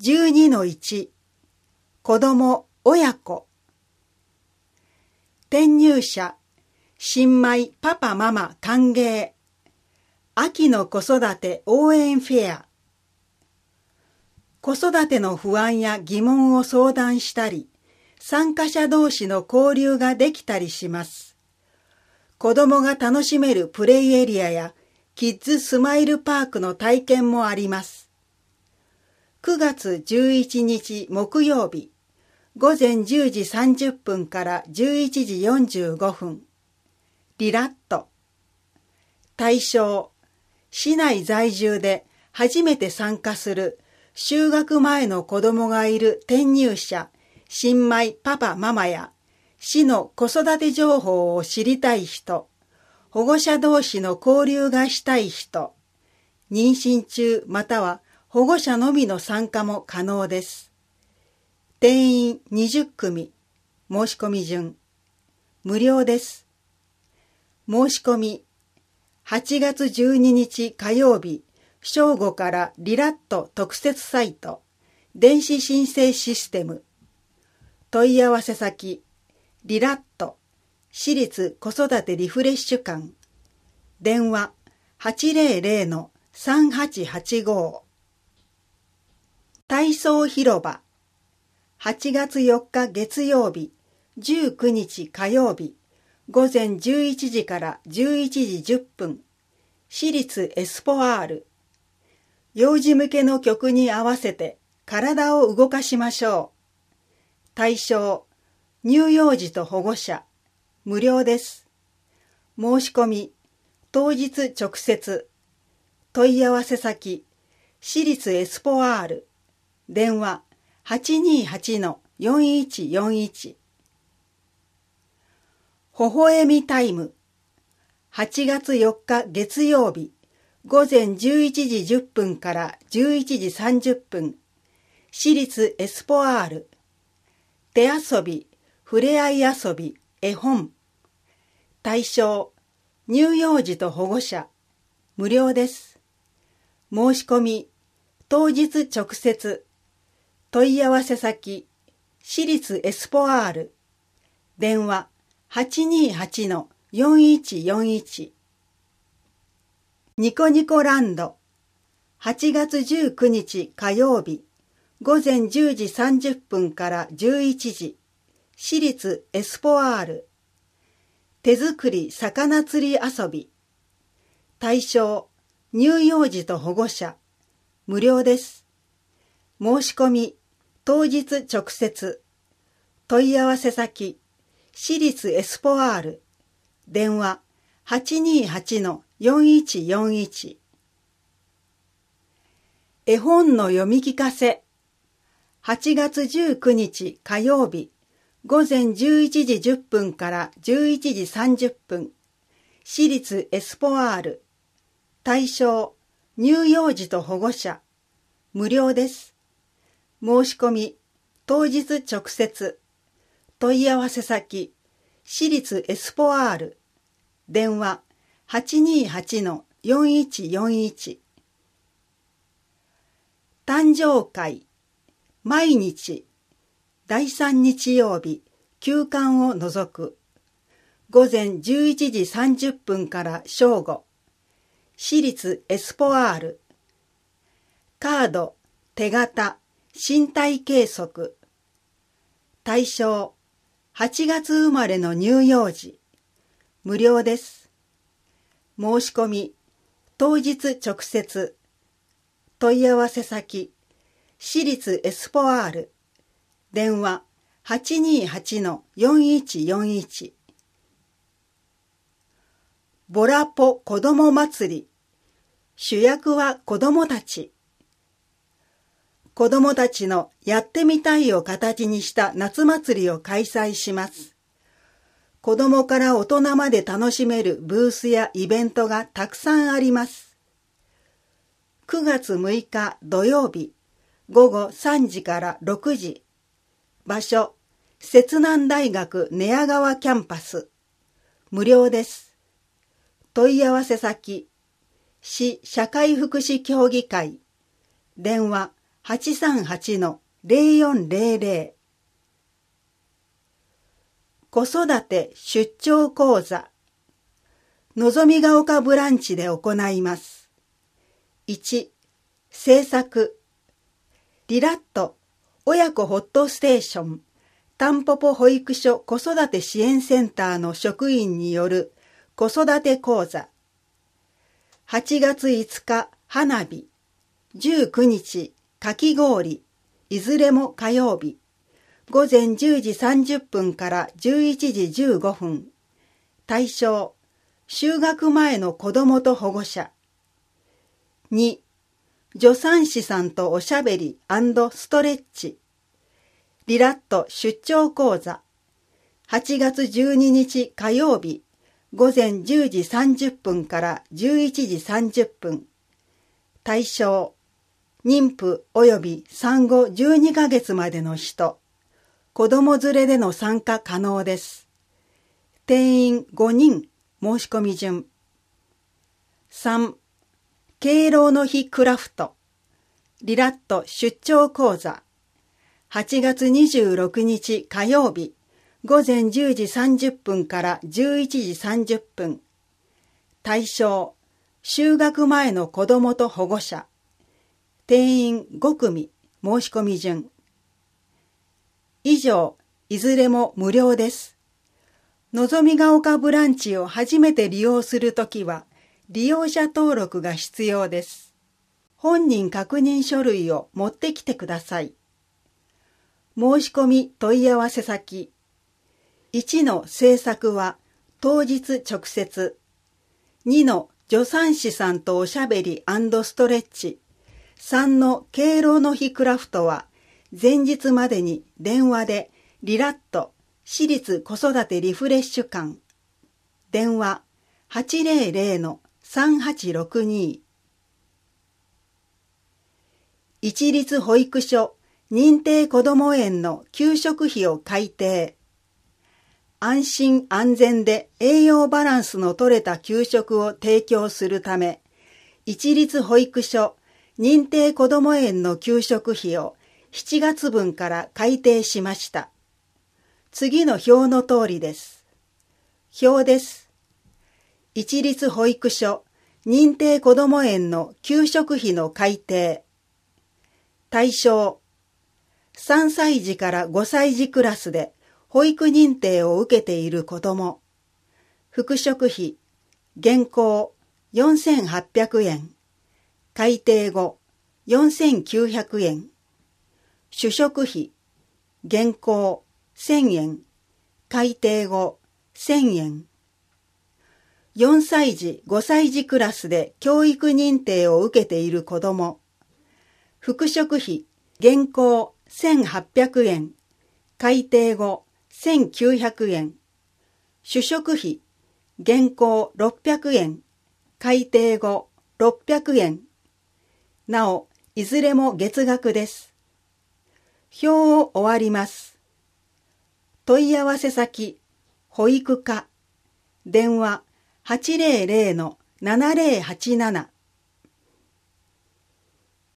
12-1 子供親子転入者新米パパママ歓迎秋の子育て応援フェア子育ての不安や疑問を相談したり参加者同士の交流ができたりします。子供が楽しめるプレイエリアやキッズスマイルパークの体験もあります。9月11日木曜日午前10時30分から11時45分リラット対象市内在住で初めて参加する就学前の子供がいる転入者新米パパママや市の子育て情報を知りたい人保護者同士の交流がしたい人妊娠中または保護者のみの参加も可能です。定員20組、申し込み順。無料です。申し込み、8月12日火曜日、正午からリラット特設サイト、電子申請システム。問い合わせ先、リラット、私立子育てリフレッシュ館。電話、800-3885。体操広場8月4日月曜日19日火曜日午前11時から11時10分私立エスポアール幼児向けの曲に合わせて体を動かしましょう。対象乳幼児と保護者無料です。申し込み当日直接問い合わせ先私立エスポアール電話 828-4141 微笑みタイム8月4日月曜日午前11時10分から11時30分私立エスポアール手遊び、ふれあい遊び、絵本対象乳幼児と保護者無料です。申し込み当日直接問い合わせ先私立エスポアール電話 828-4141 ニコニコランド8月19日火曜日午前10時30分から11時私立エスポアール手作り魚釣り遊び対象乳幼児と保護者無料です。申し込み当日直接問い合わせ先私立エスポアール電話 828-4141 絵本の読み聞かせ8月19日火曜日午前11時10分から11時30分私立エスポアール対象乳幼児と保護者無料です。申し込み当日直接問い合わせ先私立エスポアール電話 828-4141 誕生会毎日第3日曜日休館を除く午前11時30分から正午私立エスポアールカード手形身体計測対象8月生まれの乳幼児無料です。申し込み当日直接問い合わせ先私立エスポアール電話 828-4141 ボラポ子ども祭り主役は子どもたち子どもたちのやってみたいを形にした夏祭りを開催します。子どもから大人まで楽しめるブースやイベントがたくさんあります。9月6日土曜日午後3時から6時場所摂南大学寝屋川キャンパス無料です。問い合わせ先市社会福祉協議会電話 838-0400。子育て出張講座。のぞみが丘ブランチで行います。1、制作。リラット親子ホットステーションたんぽぽ保育所子育て支援センターの職員による子育て講座。8月5日花火、19日かき氷、いずれも火曜日、午前10時30分から11時15分。対象、就学前の子どもと保護者。2、助産師さんとおしゃべり&ストレッチ。リラット出張講座。8月12日火曜日、午前10時30分から11時30分。対象、妊婦及び産後12ヶ月までの人。子供連れでの参加可能です。定員5人、申し込み順。3、敬老の日クラフト。リラット出張講座。8月26日火曜日、午前10時30分から11時30分。対象、就学前の子どもと保護者。定員5組、申し込み順。以上、いずれも無料です。のぞみが丘ブランチを初めて利用するときは、利用者登録が必要です。本人確認書類を持ってきてください。申し込み問い合わせ先。1の制作は当日直接。2の助産師さんとおしゃべり&ストレッチ。3の敬老の日クラフトは前日までに電話でリラット私立子育てリフレッシュ館。電話800-3862。一律保育所認定こども園の給食費を改定。安心安全で栄養バランスの取れた給食を提供するため、一律保育所認定こども園の給食費を7月分から改定しました。次の表の通りです。表です。一律保育所認定こども園の給食費の改定。対象、3歳児から5歳児クラスで保育認定を受けている子ども。復食費、現行4800円。改定後4900円。主食費、現行1000円。改定後1000円。4歳児、5歳児クラスで教育認定を受けている子ども。復食費、現行1800円。改定後1900円。主食費、現行600円。改定後600円。なお、いずれも月額です。表を終わります。問い合わせ先、保育課。電話800-7087。